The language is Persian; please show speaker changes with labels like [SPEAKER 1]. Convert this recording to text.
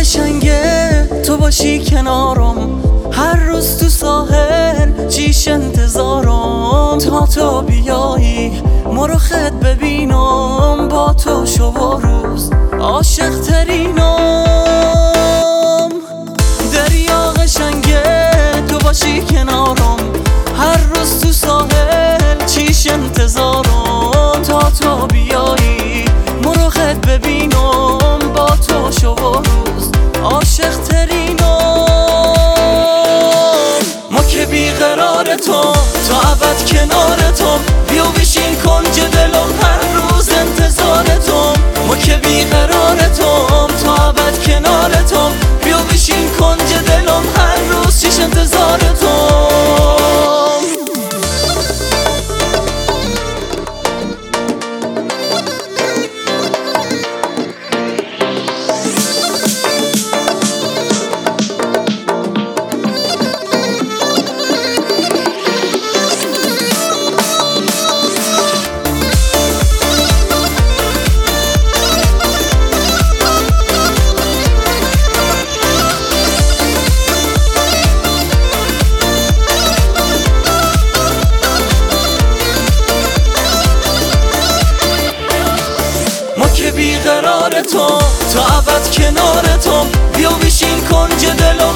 [SPEAKER 1] قشنگه تو باشی کنارم، هر روز تو ساحل چیش انتظارم، تا تو بیایی مرو خط ببینم، با تو شب و روز عاشق ترینم. دریا قشنگه تو باشی کنارم، هر روز تو ساحل چیش انتظارم، تا تو بیایی مرو خط ببینم، با تو شب و روز عاشق ترینم. ما که بیقرار تو ابد کنار تو، بیا بشین کنج دلم هر روز انتظار تو. ما که بیقرار تو ابد کنار تو، بیا بشین کنج دلم هر روز چیش انتظار تو. بیقرار تو ابد کنار تو، بیا بشین کنج دلم